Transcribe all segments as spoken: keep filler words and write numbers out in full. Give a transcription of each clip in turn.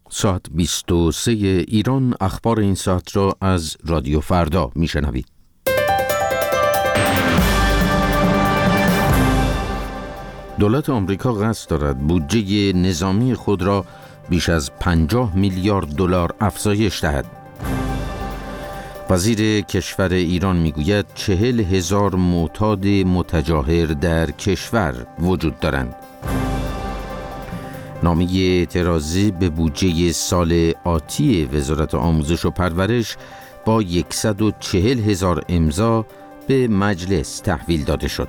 ساعت بیست و سه ایران، اخبار این ساعت را از رادیو فردا میشنوید. دولت آمریکا قصد دارد بودجه نظامی خود را بیش از پنجاه میلیارد دلار افزایش دهد. وزیر کشور ایران میگوید چهل هزار معتاد متجاهر در کشور وجود دارند. نامه اعتراضی به بودجه سال آتی وزارت آموزش و پرورش با صد و چهل هزار امضا به مجلس تحویل داده شد.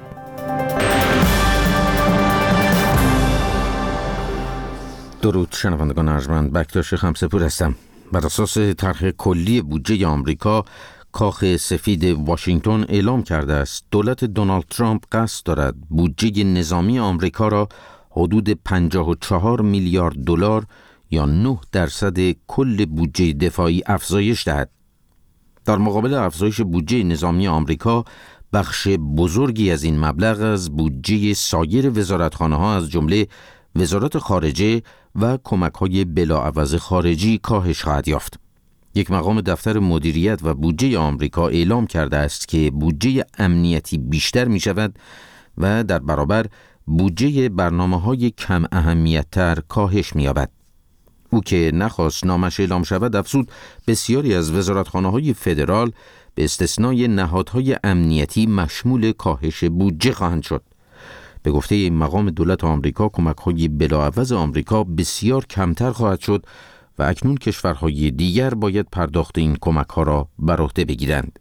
درود شنوندگان ارجمند، بکتاش خمسپور هستم. بر اساس طرح کلی بودجه آمریکا، کاخ سفید واشنگتن اعلام کرده است دولت دونالد ترامپ قصد دارد بودجه نظامی آمریکا را حدود پنجاه و چهار میلیارد دلار یا نه درصد کل بودجه دفاعی افزایش دهد. در مقابل افزایش بودجه نظامی آمریکا، بخش بزرگی از این مبلغ از بودجه سایر وزارتخانه‌ها از جمله وزارت خارجه و کمک‌های بلاعوض خارجی کاهش خواهد یافت. یک مقام دفتر مدیریت و بودجه آمریکا اعلام کرده است که بودجه امنیتی بیشتر می شود و در برابر بودجه برنامه‌های کم اهمیت‌تر کاهش می‌یابد. او که نخواست نامش اعلام شود افزود بسیاری از وزارتخانه‌های فدرال به استثنای نهادهای امنیتی مشمول کاهش بودجه خواهند شد. به گفته این مقام دولت آمریکا، کمک‌های بلاعوض آمریکا بسیار کمتر خواهد شد و اکنون کشورهای دیگر باید پرداخت این کمک‌ها را بر عهده بگیرند.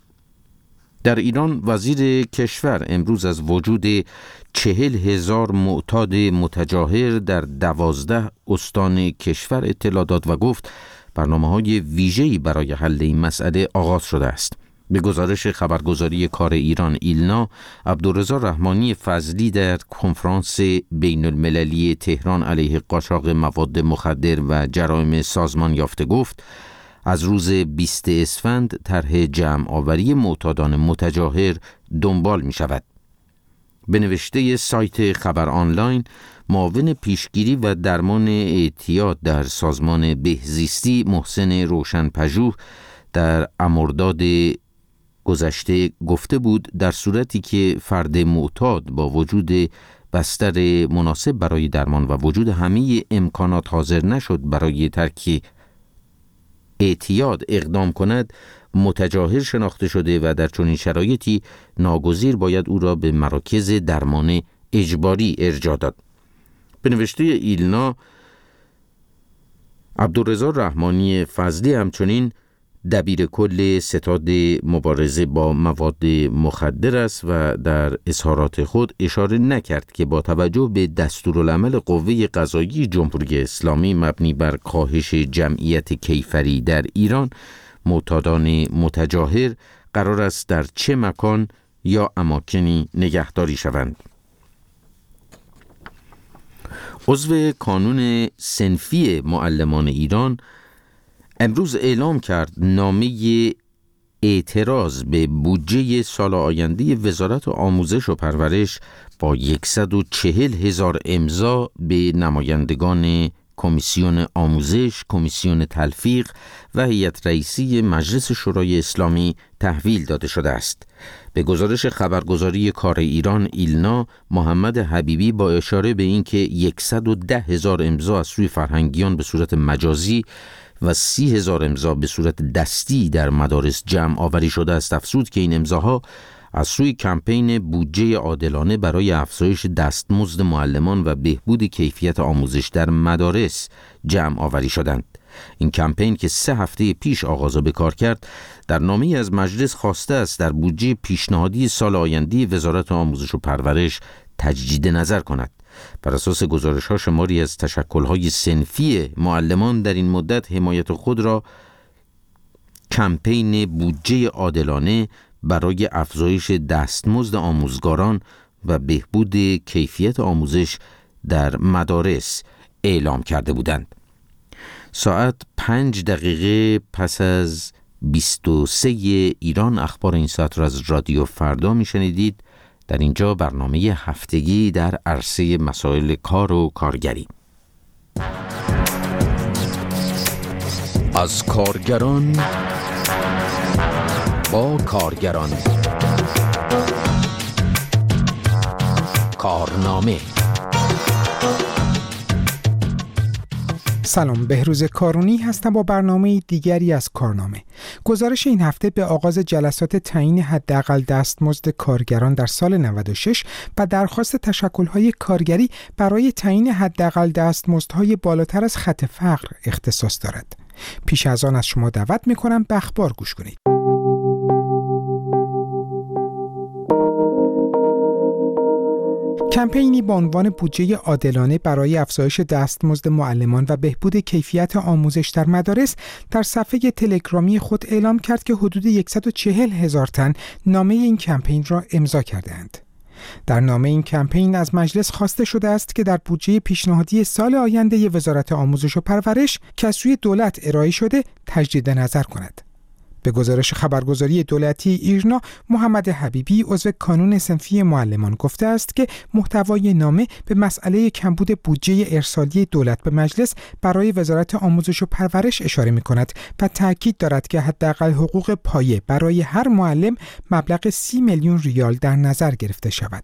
در ایران وزیر کشور امروز از وجود چهل هزار معتاد متجاهر در دوازده استان کشور اطلاع داد و گفت برنامه‌های ویژه‌ای برای حل این مسئله آغاز شده است. به گزارش خبرگزاری کار ایران ایلنا، عبدالرضا رحمانی فضلی در کنفرانس بین المللی تهران علیه قاچاق مواد مخدر و جرایم سازمان یافته گفت از روز بیست اسفند طرح جمع آوری معتادان متجاهر دنبال می شود. به نوشته سایت خبر آنلاین، معاون پیشگیری و درمان اعتیاد در سازمان بهزیستی محسن روشنپژوه در مرداد گذشته گفته بود در صورتی که فرد معتاد با وجود بستر مناسب برای درمان و وجود همه امکانات حاضر نشد برای ترک اعتیاد اقدام کند، متجاهر شناخته شده و در چنین شرایطی ناگزیر باید او را به مراکز درمان اجباری ارجاع داد. به نوشته ایلنا، عبدالرضا رحمانی فضلی همچنین دبیر کل ستاد مبارزه با مواد مخدر است و در اظهارات خود اشاره نکرد که با توجه به دستورالعمل قوه قضاییه جمهوری اسلامی مبنی بر کاهش جمعیت کیفری در ایران، معتادان متجاهر قرار است در چه مکان یا اماکنی نگهداری شوند. عضو کانون صنفی معلمان ایران امروز اعلام کرد نامه اعتراض به بودجه سال آینده وزارت آموزش و پرورش با صد و چهل هزار امضا به نمایندگان کمیسیون آموزش، کمیسیون تلفیق و هیئت رئیسی مجلس شورای اسلامی تحویل داده شده است. به گزارش خبرگزاری کار ایران ایلنا، محمد حبیبی با اشاره به اینکه صد و ده هزار امضا از سوی فرهنگیان به صورت مجازی و سی هزار امضا به صورت دستی در مدارس جمع آوری شده است افزود که این امضاها از سوی کمپین بودجه عادلانه برای افزایش دستمزد معلمان و بهبود کیفیت آموزش در مدارس جمع آوری شدند. این کمپین که سه هفته پیش آغاز به کار کرد، در نامه‌ای از مجلس خواسته است در بودجه پیشنهادی سال آینده وزارت آموزش و پرورش تجدید نظر کند. بر اساس گزارش‌ها شماری از تشکل‌های صنفی معلمان در این مدت حمایت خود را کمپین بودجه عادلانه برای افزایش دستمزد آموزگاران و بهبود کیفیت آموزش در مدارس اعلام کرده بودند. ساعت پنج دقیقه پس از بیست و سه ایران، اخبار این ساعت را از رادیو فردا میشنیدید. در اینجا برنامه هفتگی در عرصه مسائل کار و کارگری. از کارگران با کارگران. کارنامه. سلام، بهروز کارونی هستم با برنامه دیگری از کارنامه. گزارش این هفته به آغاز جلسات تعیین حداقل دستمزد کارگران در سال نود و شش و درخواست تشکل‌های کارگری برای تعیین حداقل دستمزدهای بالاتر از خط فقر اختصاص دارد. پیش از آن از شما دعوت می‌کنم به اخبار گوش کنید. کمپینی با عنوان بودجه عادلانه برای افزایش دستمزد معلمان و بهبود کیفیت آموزش در مدارس در صفحه تلگرامی خود اعلام کرد که حدود صد و چهل هزار تن نامه این کمپین را امضا کردند. در نامه این کمپین از مجلس خواسته شده است که در بودجه پیشنهادی سال آینده وزارت آموزش و پرورش که از سوی دولت ارائه شده تجدید نظر کند. به گزارش خبرگزاری دولتی ایرنا، محمد حبیبی عضو کانون صنفی معلمان گفته است که محتوای نامه به مسئله کمبود بودجه ارسالی دولت به مجلس برای وزارت آموزش و پرورش اشاره می‌کند و تاکید دارد که حداقل حقوق پایه برای هر معلم مبلغ سی میلیون ریال در نظر گرفته شود.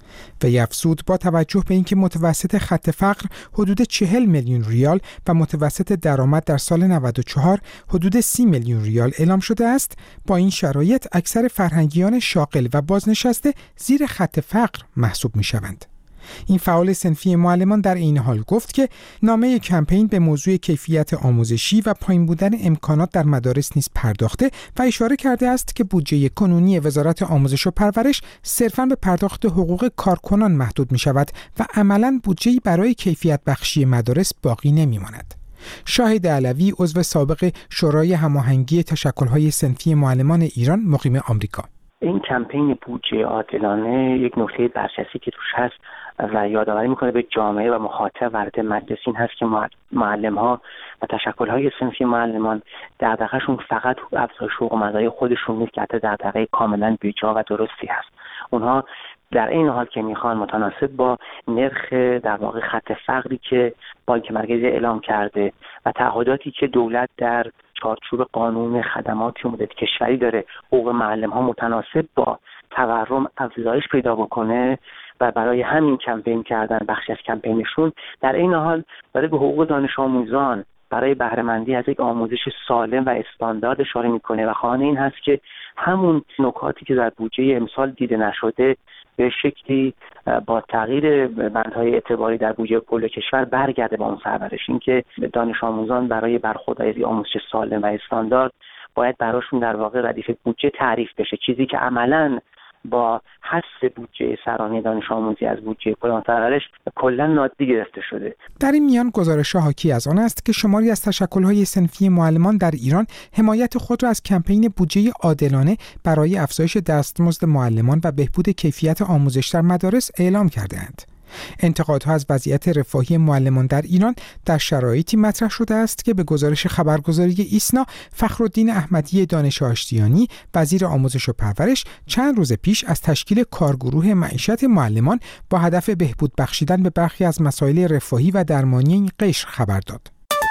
وی افزود با توجه به اینکه متوسط خط فقر حدود چهل میلیون ریال و متوسط درآمد در سال نود و چهار حدود سی میلیون ریال اعلام شده است، با این شرایط اکثر فرهنگیان شاغل و بازنشسته زیر خط فقر محسوب می‌شوند. این فعال صنفی معلمان در این حال گفت که نامه کمپین به موضوع کیفیت آموزشی و پایین بودن امکانات در مدارس نیز پرداخته و اشاره کرده است که بودجه کنونی وزارت آموزش و پرورش صرفاً به پرداخت حقوق کارکنان محدود می شود و عملاً بودجه‌ای برای کیفیت بخشی مدارس باقی نمی ماند. شاهد علوی عضو سابق شورای هماهنگی تشکل‌های صنفی معلمان ایران مقیم آمریکا: این کمپین بودجه عادلانه یک نکته برجسته که توش هست و یادآوری میکنه به جامعه و مخاطب وارد مجلس این هست که معلم‌ها و تشکل‌های صنفی معلمان دغدغه‌شون فقط افزایش حقوق و مزایای خودشون نیست که حتی دغدغه کاملا بیجا و درستی هست. اونها در این حال که میخوان متناسب با نرخ در واقع خط فقری که بانک مرکزی اعلام کرده و تعهداتی که دولت در چارچوب قانون خدمات عمومی کشوری داره حقوق معلم ها متناسب با تورم افزایش پیدا بکنه و برای همین کمپین کردن بخشی از کمپینشون در این حال برای به حقوق دانش آموزان برای بهره مندی از یک آموزش سالم و استاندارد اشاره میکنه و خواهان این هست که همون نکاتی که در بودجه امسال دیده نشده به شکلی با تغییر بندهای اعتباری در بودجه کل کشور برگرده با اون سرورش. این که دانش آموزان برای برخورداری آموزش سالم و استاندارد باید براشون در واقع ردیف بودجه تعریف بشه، چیزی که عملاً با حذف بودجه سرانه دانش آموزی از بودجه کل پرورش کلا نادیده گرفته شده. در این میان گزارش حاکی از آن است که شماری از تشکل‌های صنفی معلمان در ایران حمایت خود را از کمپین بودجه عادلانه برای افزایش دستمزد معلمان و بهبود کیفیت آموزش در مدارس اعلام کرده‌اند. انتقادها از وضعیت رفاهی معلمان در ایران در شرایطی مطرح شده است که به گزارش خبرگزاری ایسنا، فخرالدین احمدی دانش آشتیانی وزیر آموزش و پرورش چند روز پیش از تشکیل کارگروه معیشت معلمان با هدف بهبود بخشیدن به برخی از مسائل رفاهی و درمانی این قشر خبر داد.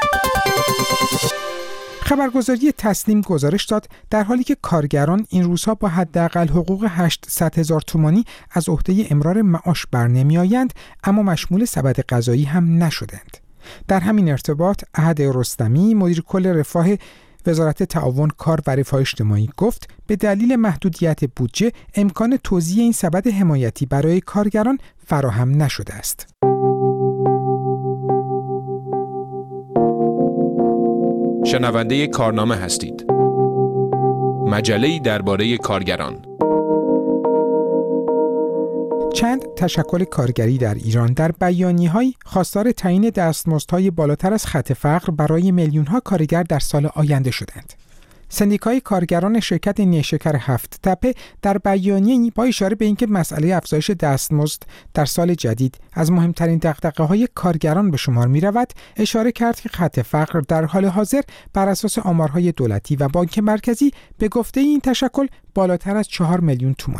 خبرگزاری تسنیم گزارش داد در حالی که کارگران این روزها با حداقل حقوق هشتصد هزار تومانی از عهده امرار معاش برنمیآیند، اما مشمول سبد غذایی هم نشدند. در همین ارتباط احد رستمی مدیر کل رفاه وزارت تعاون کار و رفاه اجتماعی گفت به دلیل محدودیت بودجه امکان توزیع این سبد حمایتی برای کارگران فراهم نشده است. شنونده کارنامه هستید. مجله‌ای درباره کارگران. چند تشکل کارگری در ایران در بیانیه‌های خواستار تعیین دستمزدهای بالاتر از خط فقر برای میلیون‌ها کارگر در سال آینده شدند. سندیکای کارگران شرکت نیشکر هفت تپه در بیانیه‌ای با اشاره به اینکه مسئله افزایش دستمزد در سال جدید از مهمترین دغدغه‌های کارگران به شمار می‌رود، اشاره کرد که خط فقر در حال حاضر بر اساس آمارهای دولتی و بانک مرکزی به گفته این تشکل بالاتر از چهار میلیون تومان است.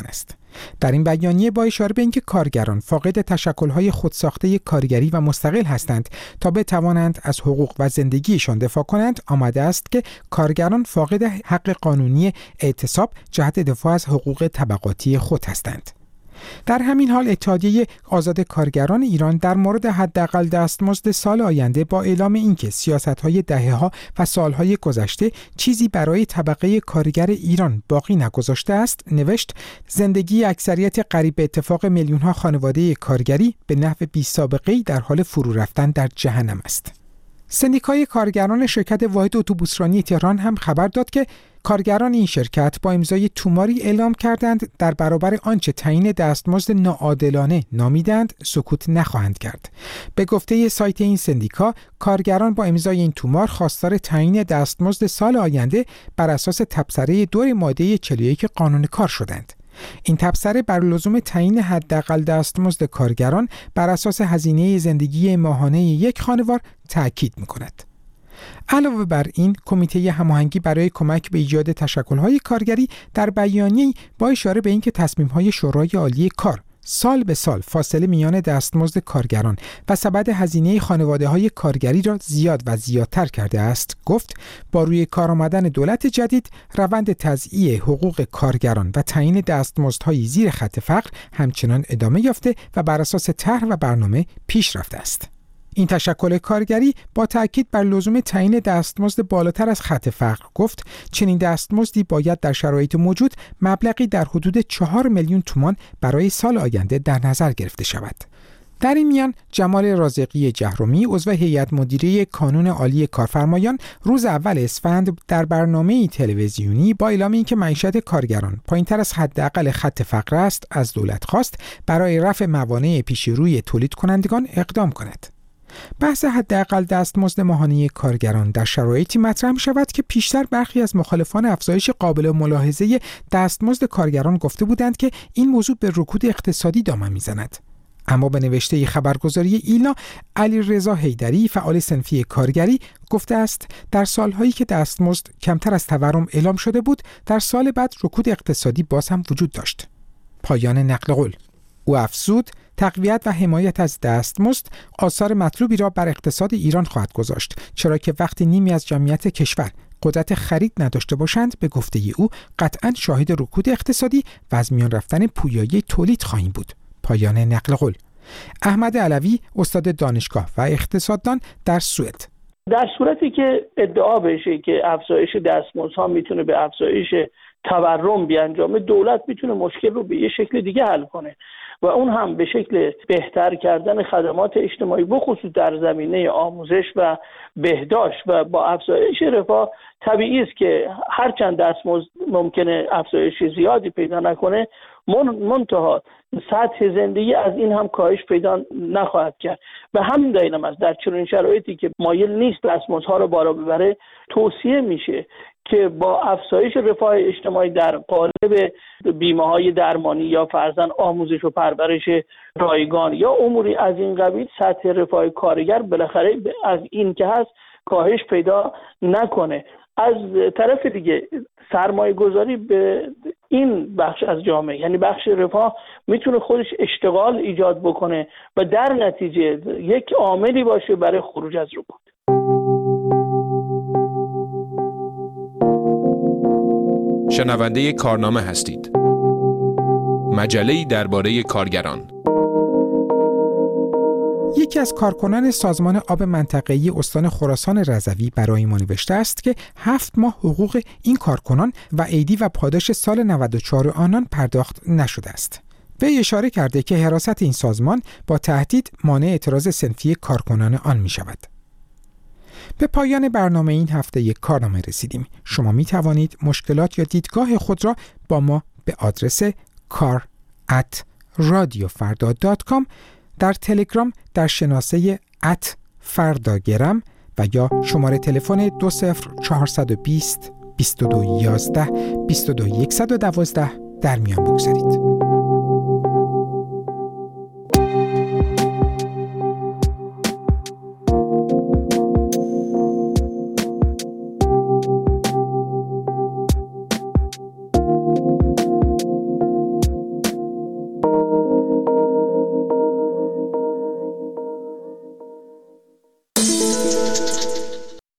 در این بیانیه با اشاره به اینکه کارگران فاقد تشکل‌های خودساخته کارگری و مستقل هستند تا بتوانند از حقوق و زندگیشان دفاع کنند، آمده است که کارگران فاقد حق قانونی اعتصاب جهت دفاع از حقوق طبقاتی خود هستند. در همین حال اتحادیه آزاد کارگران ایران در مورد حداقل دستمزد سال آینده با اعلام اینکه سیاست‌های دهه‌ها و سال‌های گذشته چیزی برای طبقه کارگر ایران باقی نگذاشته است، نوشت: زندگی اکثریت قریب به اتفاق میلیون‌ها خانواده کارگری به نحو بی‌سابقه‌ای در حال فرو رفتن در جهنم است. سندیکای کارگران شرکت واحد اتوبوسرانی تهران هم خبر داد که کارگران این شرکت با امضای توماری اعلام کردند در برابر آنچه تعیین دستمزد ناعادلانه نامیدند سکوت نخواهند کرد. به گفته سایت این سندیکا، کارگران با امضای این تومار خواستار تعیین دستمزد سال آینده بر اساس تبصره دو ماده چهل و یک قانون کار شدند. این تبصره بر لزوم تعیین حداقل دستمزد کارگران بر اساس هزینه زندگی ماهانه یک خانوار تأکید می‌کند. علاوه بر این، کمیته هماهنگی برای کمک به ایجاد تشکل‌های کارگری در بیانیه‌ای با اشاره به اینکه تصمیم‌های شورای عالی کار سال به سال فاصله میان دستمزد کارگران و سبد هزینه خانواده‌های کارگری را زیاد و زیادتر کرده است، گفت با روی کار آمدن دولت جدید روند تضییع حقوق کارگران و تعیین دستمزدهای زیر خط فقر همچنان ادامه یافته و بر اساس طرح و برنامه پیش رفته است. این تشکل کارگری با تأکید بر لزوم تعیین دستمزد بالاتر از خط فقر گفت چنین دستمزدی باید در شرایط موجود مبلغی در حدود چهار میلیون تومان برای سال آینده در نظر گرفته شود. در این میان جمال رازقی جهرمی عضو هیئت مدیره کانون عالی کارفرمایان روز اول اسفند در برنامه تلویزیونی با اعلام اینکه معیشت کارگران پایین‌تر از حداقل خط فقر است از دولت خواست برای رفع موانع پیش روی تولید کنندگان اقدام کند. بحث حداقل دستمزد ماهانه کارگران در شرایطی مطرح شود که پیشتر برخی از مخالفان افزایش قابل ملاحظه دستمزد کارگران گفته بودند که این موضوع به رکود اقتصادی دامن میزند. اما به نوشته خبرگزاری ایلنا، علیرضا حیدری فعال صنفی کارگری گفته است در سالهایی که دستمزد کمتر از تورم اعلام شده بود، در سال بعد رکود اقتصادی باز هم وجود داشت. پایان نقل قول. او افزود تقویت و حمایت از دستمزد آثار مطلوبی را بر اقتصاد ایران خواهد گذاشت، چرا که وقتی نیمی از جمعیت کشور قدرت خرید نداشته باشند، به گفته او قطعاً شاهد رکود اقتصادی و از میان رفتن پویایی تولید خواهیم بود. پایان نقل قول. احمد علوی استاد دانشگاه و اقتصاددان در سوئد: در صورتی که ادعا بشه که افزایش دستمزدها میتونه به افزایش تورم بیانجامه، دولت میتونه مشکل رو به یه شکل دیگه حل کنه و اون هم به شکل بهتر کردن خدمات اجتماعی، بخصوص در زمینه آموزش و بهداشت. و با افزایش رفاه طبیعی است که هرچند دستمزد ممکنه افزایش زیادی پیدا نکنه، منتها سطح زندگی از این هم کاهش پیدا نخواهد کرد. به همین دلیل هم است در چنین شرایطی که مایل نیست دستمزدها رو بالا ببره، توصیه میشه که با افزایش رفاه اجتماعی در قالب بیمه‌های درمانی یا فرضاً آموزش و پرورش رایگان یا اموری از این قبیل، سطح رفاه کارگر بالاخره از این که هست کاهش پیدا نکنه. از طرف دیگه سرمایه گذاری به این بخش از جامعه، یعنی بخش رفاه، میتونه خودش اشتغال ایجاد بکنه و در نتیجه یک عاملی باشه برای خروج از رکود. شنونده کارنامه هستید. مجله‌ای درباره کارگران. یکی از کارکنان سازمان آب منطقه‌ای استان خراسان رضوی برای ما نوشته است که هفت ماه حقوق این کارکنان و عیدی و پاداش سال نود و چهار آنان پرداخت نشده است. وی اشاره کرده که حراست این سازمان با تهدید مانع اعتراض صنفی کارکنان آن می شود. به پایان برنامه این هفته یک کارنامه رسیدیم. شما می توانید مشکلات یا دیدگاه خود را با ما به آدرس کار ات رادیو فردا دات کام، در تلگرام در شناسه ات فرداگرم و یا شماره تلفن دو صفر چهارصد و بیست بیست و دو یازده بیست و دو صد و دوازده در میان بگذارید.